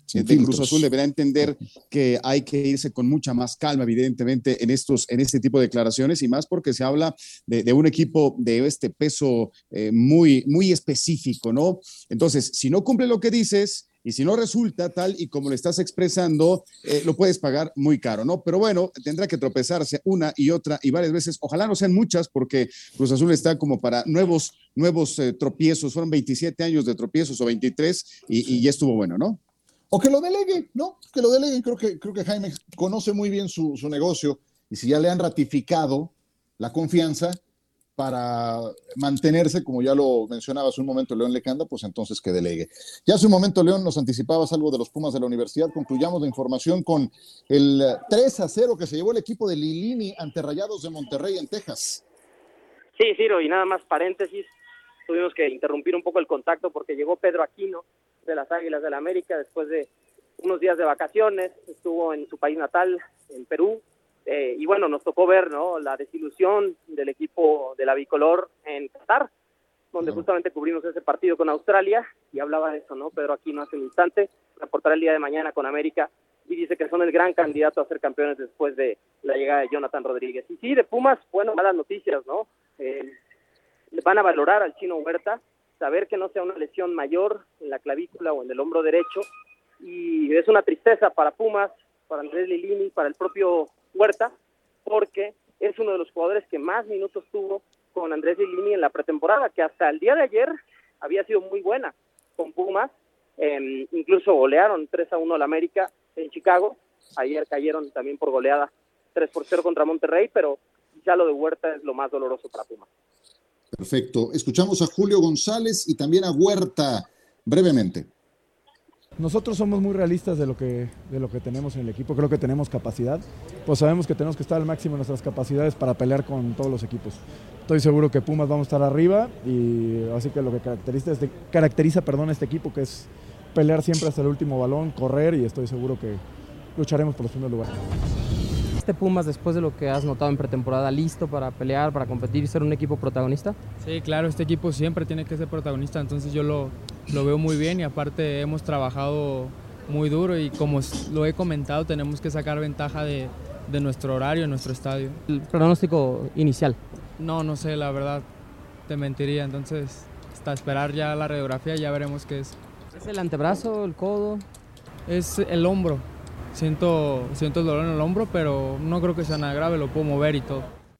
de Cruz Azul deberá entender que hay que irse con mucha más calma, evidentemente, en este tipo de declaraciones, y más porque se habla de un equipo de este peso muy, muy específico, ¿no? Entonces, si no cumple lo que dices y si no resulta tal y como lo estás expresando, lo puedes pagar muy caro, ¿no? Pero bueno, tendrá que tropezarse una y otra y varias veces. Ojalá no sean muchas, porque Cruz Azul está como para nuevos tropiezos. Fueron 27 años de tropiezos o 23 y ya estuvo bueno, ¿no? O que lo delegue, ¿no? Que lo deleguen. Creo que Jaime conoce muy bien su negocio, y si ya le han ratificado la confianza para mantenerse, como ya lo mencionaba hace un momento León Lecanda, pues entonces que delegue. Ya hace un momento, León, nos anticipabas algo de los Pumas de la Universidad. Concluyamos la información con el 3-0 que se llevó el equipo de Lilini ante Rayados de Monterrey en Texas. Sí, Ciro, y nada más paréntesis, tuvimos que interrumpir un poco el contacto porque llegó Pedro Aquino de las Águilas del la América después de unos días de vacaciones. Estuvo en su país natal, en Perú, y bueno, nos tocó ver, ¿no?, la desilusión del equipo de la bicolor en Qatar, donde justamente cubrimos ese partido con Australia, y hablaba de eso, ¿no? Pedro Aquino hace un instante reportará el día de mañana con América y dice que son el gran candidato a ser campeones después de la llegada de Jonathan Rodríguez. Y sí, de Pumas, bueno, malas noticias, ¿no? Van a valorar al Chino Huerta, saber que no sea una lesión mayor en la clavícula o en el hombro derecho, y es una tristeza para Pumas, para Andrés Lilini, para el propio Huerta, porque es uno de los jugadores que más minutos tuvo con Andrés Lilini en la pretemporada, que hasta el día de ayer había sido muy buena con Pumas. Incluso golearon 3-1 al América en Chicago. Ayer cayeron también por goleada 3-0 contra Monterrey, pero ya lo de Huerta es lo más doloroso para Pumas. Perfecto. Escuchamos a Julio González y también a Huerta brevemente. Nosotros somos muy realistas de lo que tenemos en el equipo. Creo que tenemos capacidad, pues sabemos que tenemos que estar al máximo de nuestras capacidades para pelear con todos los equipos. Estoy seguro que Pumas vamos a estar arriba, y así que lo que caracteriza este equipo, que es pelear siempre hasta el último balón, correr, y estoy seguro que lucharemos por los primeros lugares. Pumas, después de lo que has notado en pretemporada, listo para pelear, para competir y ser un equipo protagonista? Sí, claro, este equipo siempre tiene que ser protagonista, entonces yo lo veo muy bien, y aparte hemos trabajado muy duro, y como lo he comentado, tenemos que sacar ventaja de nuestro horario, nuestro estadio. ¿El pronóstico inicial? No sé, la verdad, te mentiría, entonces hasta esperar ya la radiografía ya veremos qué es. ¿Es el antebrazo, el codo? Es el hombro. Siento el dolor en el hombro, pero no creo que sea nada grave, lo puedo mover y todo.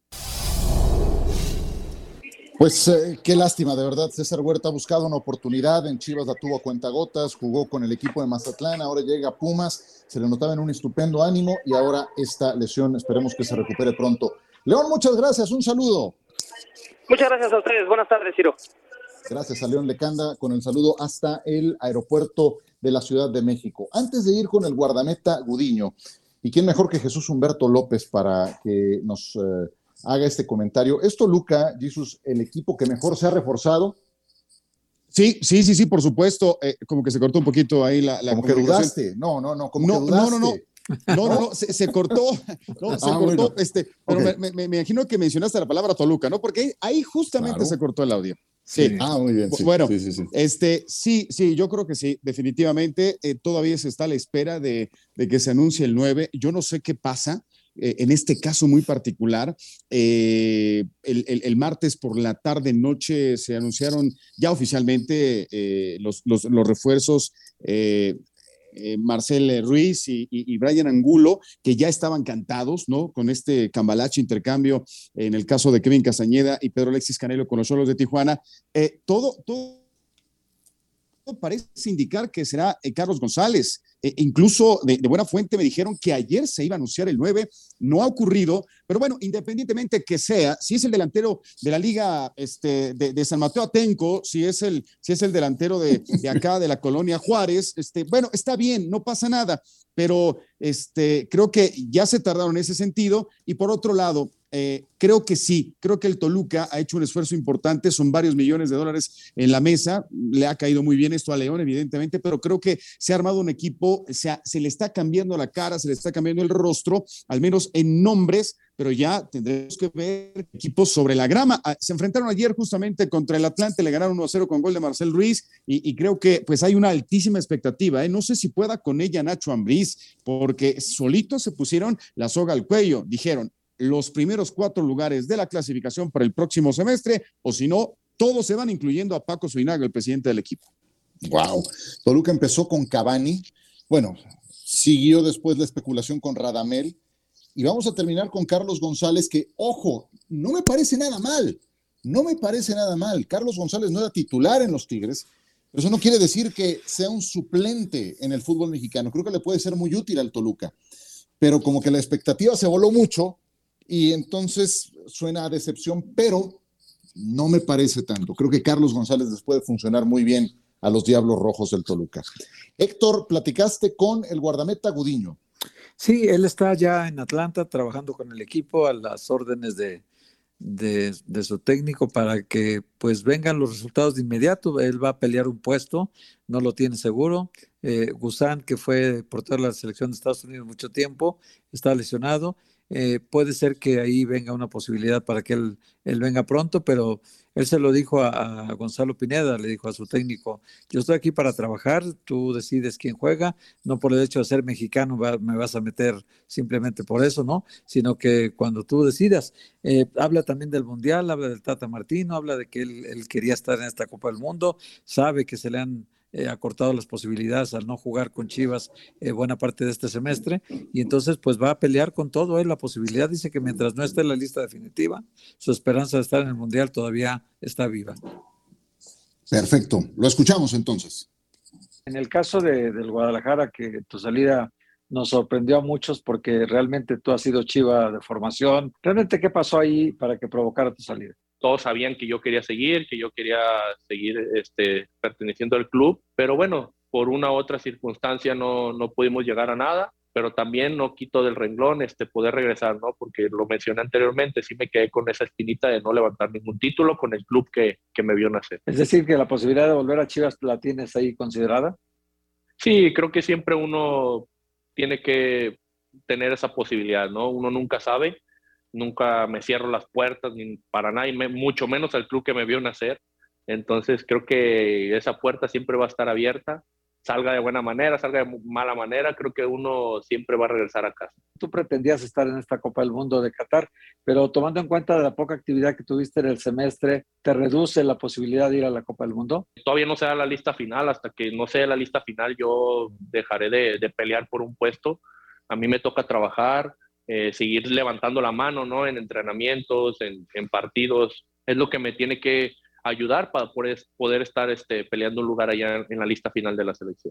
Pues qué lástima, de verdad. César Huerta ha buscado una oportunidad en Chivas, la tuvo a cuentagotas, jugó con el equipo de Mazatlán, ahora llega a Pumas, se le notaba en un estupendo ánimo, y ahora esta lesión, esperemos que se recupere pronto. León, muchas gracias, un saludo. Muchas gracias a ustedes, buenas tardes, Ciro. Gracias a León Lecanda con el saludo hasta el aeropuerto de la Ciudad de México. Antes de ir con el guardameta Gudiño, y quién mejor que Jesús Humberto López para que nos haga este comentario. ¿Es Toluca, Jesús, el equipo que mejor se ha reforzado? Sí, por supuesto. Como que se cortó un poquito ahí la como que dudaste. No, como que dudaste. No, se cortó. No, se cortó. Bueno. Pero okay. me imagino que mencionaste la palabra Toluca, ¿no? Porque ahí justamente se cortó el audio. Sí. Muy bien. Sí. Bueno, sí, yo creo que sí, definitivamente. Todavía se está a la espera de que se anuncie el 9. Yo no sé qué pasa en este caso muy particular. El martes por la tarde noche se anunciaron ya oficialmente los refuerzos. Marcel Ruiz y Brian Angulo, que ya estaban cantados, ¿no? Con este cambalache intercambio en el caso de Kevin Castañeda y Pedro Alexis Canelo con los Xolos de Tijuana. Todo parece indicar que será Carlos González. Incluso de buena fuente me dijeron que ayer se iba a anunciar el 9, no ha ocurrido, pero bueno, independientemente que sea, si es el delantero de la liga de San Mateo Atenco, si es el delantero de acá de la colonia Juárez, bueno, está bien, no pasa nada, pero creo que ya se tardaron en ese sentido. Y por otro lado, creo que el Toluca ha hecho un esfuerzo importante, son varios millones de dólares en la mesa, le ha caído muy bien esto a León, evidentemente, pero creo que se ha armado un equipo, se le está cambiando la cara, se le está cambiando el rostro, al menos en nombres, pero ya tendremos que ver equipos sobre la grama. Se enfrentaron ayer justamente contra el Atlante, le ganaron 1-0 con gol de Marcel Ruiz y creo que pues hay una altísima expectativa, ¿eh? No sé si pueda con ella Nacho Ambriz, porque solitos se pusieron la soga al cuello, dijeron los primeros 4 lugares de la clasificación para el próximo semestre, o si no, todos se van, incluyendo a Paco Zúñiga, el presidente del equipo. Wow. Toluca empezó con Cavani, bueno, siguió después la especulación con Radamel, y vamos a terminar con Carlos González, que, ojo, no me parece nada mal. Carlos González no era titular en los Tigres, pero eso no quiere decir que sea un suplente en el fútbol mexicano. Creo que le puede ser muy útil al Toluca, pero como que la expectativa se voló mucho y entonces suena a decepción, pero no me parece tanto. Creo que Carlos González les puede funcionar muy bien a los Diablos Rojos del Toluca. Héctor, platicaste con el guardameta Gudiño. Sí, él está ya en Atlanta trabajando con el equipo a las órdenes de su técnico para que pues vengan los resultados de inmediato. Él va a pelear un puesto, no lo tiene seguro. Guzán, que fue portero de la selección de Estados Unidos mucho tiempo, está lesionado. Puede ser que ahí venga una posibilidad para que él venga pronto, pero él se lo dijo a Gonzalo Pineda, le dijo a su técnico: yo estoy aquí para trabajar, tú decides quién juega, no por el hecho de ser mexicano me vas a meter simplemente por eso, ¿no? Sino que cuando tú decidas. Habla también del Mundial, habla del Tata Martino, habla de que él quería estar en esta Copa del Mundo, sabe que se le han acortado las posibilidades al no jugar con Chivas buena parte de este semestre, y entonces pues va a pelear con todo. La posibilidad, dice que mientras no esté en la lista definitiva, su esperanza de estar en el Mundial todavía está viva. Perfecto, lo escuchamos entonces. En el caso del Guadalajara, que tu salida nos sorprendió a muchos porque realmente tú has sido Chiva de formación, ¿realmente qué pasó ahí para que provocara tu salida? Todos sabían que yo quería seguir perteneciendo al club, pero bueno, por una u otra circunstancia no pudimos llegar a nada, pero también no quito del renglón poder regresar, ¿no? Porque lo mencioné anteriormente, sí me quedé con esa espinita de no levantar ningún título con el club que me vio nacer. Es decir, que la posibilidad de volver a Chivas la tienes ahí considerada. Sí, creo que siempre uno tiene que tener esa posibilidad, ¿no? Uno nunca sabe. Nunca me cierro las puertas ni para nada, y mucho menos al club que me vio nacer. Entonces creo que esa puerta siempre va a estar abierta, salga de buena manera, salga de mala manera, creo que uno siempre va a regresar a casa. Tú pretendías estar en esta Copa del Mundo de Qatar, pero tomando en cuenta de la poca actividad que tuviste en el semestre, ¿te reduce la posibilidad de ir a la Copa del Mundo? Todavía no se da la lista final. Hasta que no se dé la lista final yo dejaré de pelear por un puesto. A mí me toca trabajar, seguir levantando la mano, ¿no? En entrenamientos, en partidos, es lo que me tiene que ayudar para poder estar peleando un lugar allá en la lista final de la selección.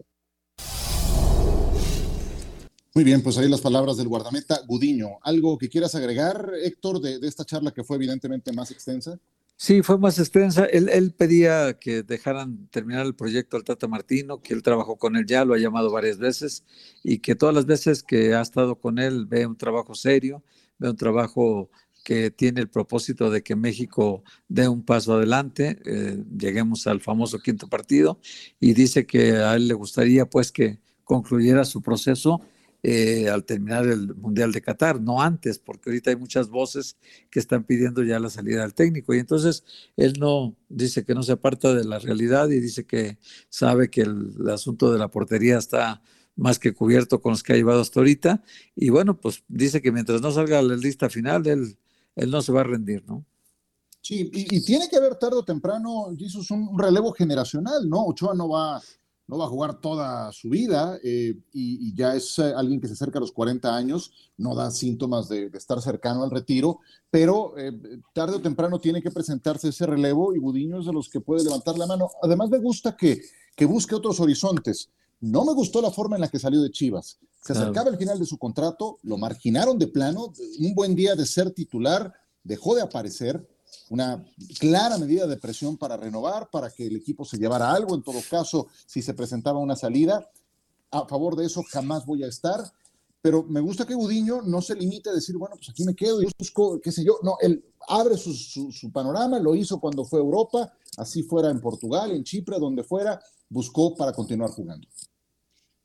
Muy bien, pues ahí las palabras del guardameta Gudiño. ¿Algo que quieras agregar, Héctor, de esta charla que fue evidentemente más extensa? Sí, fue más extensa. Él pedía que dejaran terminar el proyecto al Tata Martino, que él trabajó con él ya, lo ha llamado varias veces, y que todas las veces que ha estado con él ve un trabajo serio, ve un trabajo que tiene el propósito de que México dé un paso adelante, lleguemos al famoso 5º partido, y dice que a él le gustaría pues que concluyera su proceso al terminar el Mundial de Qatar, no antes, porque ahorita hay muchas voces que están pidiendo ya la salida del técnico, y entonces él dice que no se aparta de la realidad, y dice que sabe que el asunto de la portería está más que cubierto con los que ha llevado hasta ahorita, y bueno, pues dice que mientras no salga la lista final, él no se va a rendir, ¿no? Sí, y tiene que haber tarde o temprano, Jesús, un relevo generacional, ¿no? Ochoa no va a jugar toda su vida y ya es alguien que se acerca a los 40 años, no da síntomas de estar cercano al retiro, pero tarde o temprano tiene que presentarse ese relevo, y Gudiño es de los que puede levantar la mano. Además me gusta que busque otros horizontes. No me gustó la forma en la que salió de Chivas. Se acercaba el final de su contrato, lo marginaron de plano, un buen día de ser titular, dejó de aparecer. Una clara medida de presión para renovar, para que el equipo se llevara algo. En todo caso, si se presentaba una salida, a favor de eso jamás voy a estar. Pero me gusta que Gudiño no se limite a decir, bueno, pues aquí me quedo, yo busco, qué sé yo. No, él abre su panorama, lo hizo cuando fue a Europa, así fuera en Portugal, en Chipre, donde fuera, buscó para continuar jugando.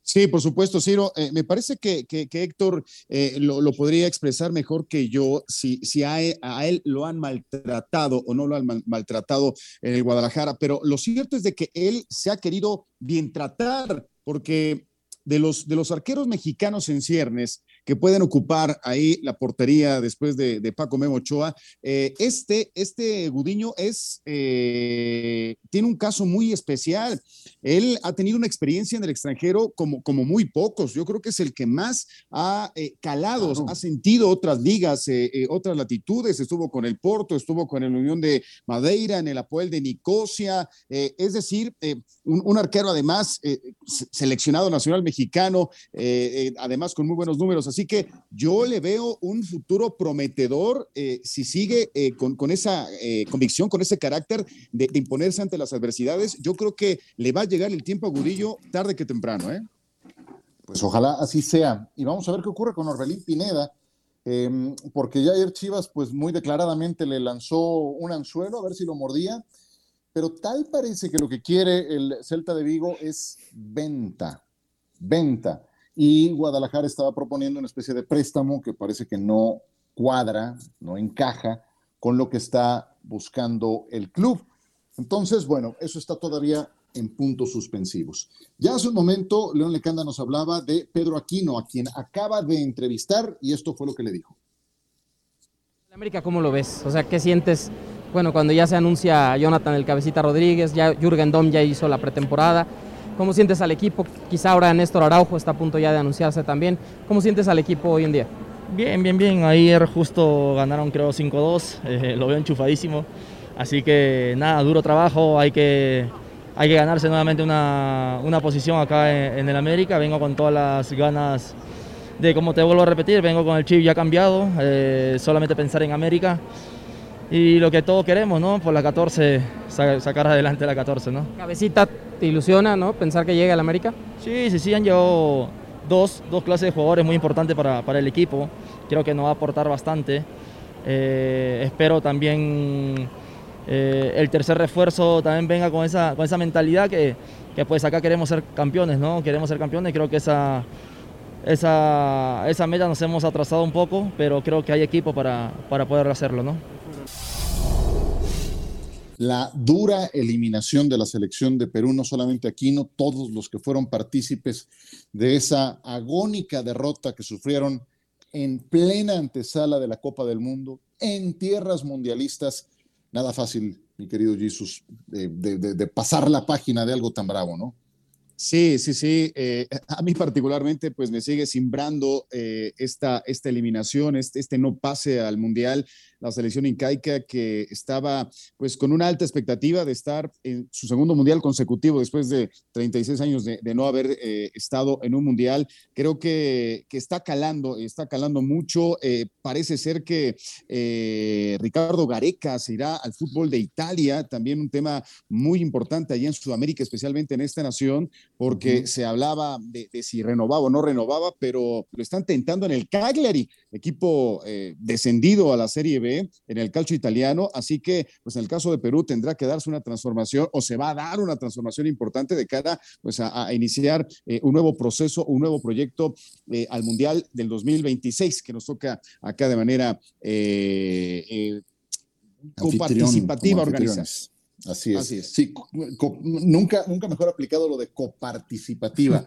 Sí, por supuesto, Ciro. Me parece que Héctor lo podría expresar mejor que yo si a él lo han maltratado o no lo han maltratado en el Guadalajara, pero lo cierto es de que él se ha querido bien tratar, porque de los arqueros mexicanos en ciernes que pueden ocupar ahí la portería después de Paco Memo Ochoa, este Gudiño tiene un caso muy especial. Él ha tenido una experiencia en el extranjero como muy pocos. Yo creo que es el que más ha calado, ha sentido otras ligas, otras latitudes. Estuvo con el Porto, estuvo con el Unión de Madeira, en el Apoel de Nicosia. Es decir, un arquero además seleccionado nacional mexicano, además con muy buenos números. Así que yo le veo un futuro prometedor si sigue con esa convicción, con ese carácter de imponerse ante las adversidades. Yo creo que le va a llegar el tiempo a Gudillo tarde que temprano, ¿eh? Pues ojalá así sea. Y vamos a ver qué ocurre con Orbelín Pineda, porque ya ayer Chivas pues muy declaradamente le lanzó un anzuelo a ver si lo mordía, pero tal parece que lo que quiere el Celta de Vigo es venta. Y Guadalajara estaba proponiendo una especie de préstamo que parece que no cuadra, no encaja con lo que está buscando el club. Entonces, bueno, eso está todavía en puntos suspensivos. Ya hace un momento, León Lecanda nos hablaba de Pedro Aquino, a quien acaba de entrevistar, y esto fue lo que le dijo. América, ¿cómo lo ves? O sea, ¿qué sientes? Bueno, cuando ya se anuncia Jonathan el Cabecita Rodríguez, ya Jürgen Damm ya hizo la pretemporada. ¿Cómo sientes al equipo? Quizá ahora Néstor Araujo está a punto ya de anunciarse también. ¿Cómo sientes al equipo hoy en día? Bien. Ayer justo ganaron creo 5-2, lo veo enchufadísimo. Así que nada, duro trabajo, hay que ganarse nuevamente una posición acá en el América. Vengo con todas las ganas de, como te vuelvo a repetir, vengo con el chip ya cambiado, solamente pensar en América. Y lo que todos queremos, ¿no? Por la 14, sacar adelante la 14, ¿no? Cabecita, ¿te ilusiona, no? Pensar que llegue al América. Sí, han llegado dos clases de jugadores muy importantes para el equipo. Creo que nos va a aportar bastante. Espero también el tercer refuerzo también venga con esa mentalidad que pues acá queremos ser campeones, ¿no? Queremos ser campeones. Creo que esa meta nos hemos atrasado un poco, pero creo que hay equipo para poder hacerlo, ¿no? La dura eliminación de la selección de Perú, no solamente Aquino, todos los que fueron partícipes de esa agónica derrota que sufrieron en plena antesala de la Copa del Mundo, en tierras mundialistas. Nada fácil, mi querido Jesús, de pasar la página de algo tan bravo, ¿no? Sí. A mí particularmente pues me sigue simbrando esta eliminación, este no pase al Mundial. La selección incaica, que estaba pues con una alta expectativa de estar en su segundo Mundial consecutivo después de 36 años de no haber estado en un Mundial. Creo que está calando mucho. Parece ser que Ricardo Gareca se irá al fútbol de Italia, también un tema muy importante allá en Sudamérica, especialmente en esta nación, porque se hablaba de si renovaba o no renovaba, pero lo están tentando en el Cagliari, equipo descendido a la Serie B en el calcio italiano. Así que pues en el caso de Perú tendrá que darse una transformación, o se va a dar una transformación importante de cara pues a iniciar un nuevo proceso, un nuevo proyecto al Mundial del 2026, que nos toca acá de manera coparticipativa organizar. Así es. Sí, nunca mejor aplicado lo de coparticipativa.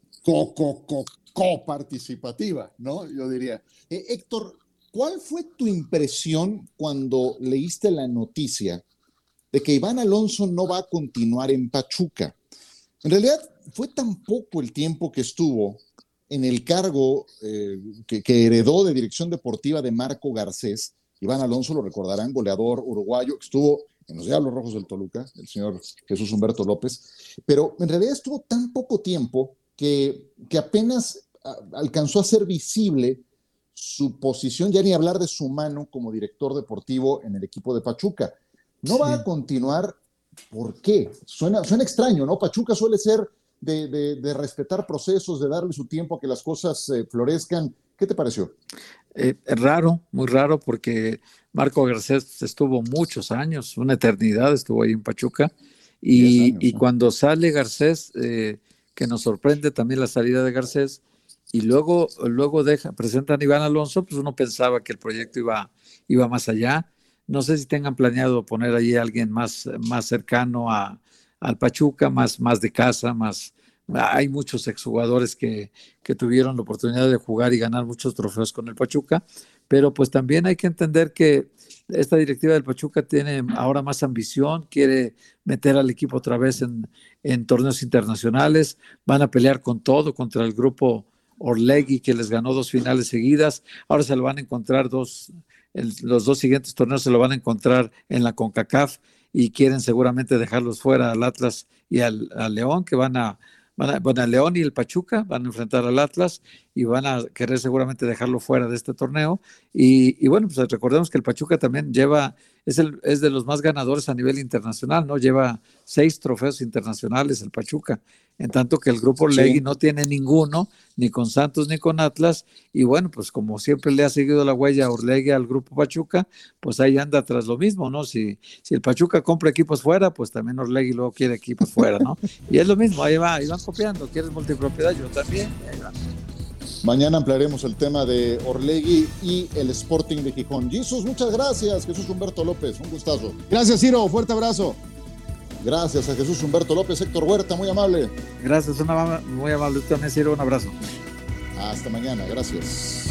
Coparticipativa, ¿no? Yo diría. Héctor, ¿cuál fue tu impresión cuando leíste la noticia de que Iván Alonso no va a continuar en Pachuca? En realidad, fue tan poco el tiempo que estuvo en el cargo que heredó de dirección deportiva de Marco Garcés. Iván Alonso, lo recordarán, goleador uruguayo, que estuvo en los Diablos Rojos del Toluca, el señor Jesús Humberto López, pero en realidad estuvo tan poco tiempo que apenas alcanzó a ser visible su posición, ya ni hablar de su mano como director deportivo en el equipo de Pachuca. No va a continuar. ¿Por qué? Suena extraño, ¿no? Pachuca suele ser de respetar procesos, de darle su tiempo a que las cosas florezcan. ¿Qué te pareció? Raro, muy raro, porque Marco Garcés estuvo muchos años, una eternidad estuvo ahí en Pachuca, y cuando sale Garcés, que que nos sorprende también la salida de Garcés, y luego presentan a Iván Alonso, pues uno pensaba que el proyecto iba más allá. No sé si tengan planeado poner ahí a alguien más cercano al Pachuca, más de casa, hay muchos exjugadores que tuvieron la oportunidad de jugar y ganar muchos trofeos con el Pachuca, pero pues también hay que entender que esta directiva del Pachuca tiene ahora más ambición, quiere meter al equipo otra vez en torneos internacionales, van a pelear con todo contra el grupo Orlegui, que les ganó 2 finales seguidas. Ahora se lo van a encontrar los 2 siguientes torneos se lo van a encontrar en la CONCACAF, y quieren seguramente dejarlos fuera al Atlas y al León, que van a León y el Pachuca van a enfrentar al Atlas y van a querer seguramente dejarlo fuera de este torneo. Y bueno, pues recordemos que el Pachuca también es de los más ganadores a nivel internacional, ¿no? Lleva 6 trofeos internacionales el Pachuca, en tanto que el grupo Orlegui no tiene ninguno, ni con Santos ni con Atlas. Y bueno, pues como siempre le ha seguido la huella a Orlegui al grupo Pachuca, pues ahí anda tras lo mismo, ¿no? Si el Pachuca compra equipos fuera, pues también Orlegui luego quiere equipos fuera, ¿no? Y es lo mismo, ahí van copiando. ¿Quieres multipropiedad? Yo también, ahí van. Mañana ampliaremos el tema de Orlegui y el Sporting de Gijón. Jesús, muchas gracias. Jesús Humberto López, un gustazo. Gracias, Ciro, fuerte abrazo. Gracias a Jesús Humberto López. Héctor Huerta, muy amable. Gracias, muy amable. Tú también, Ciro, un abrazo. Hasta mañana, gracias.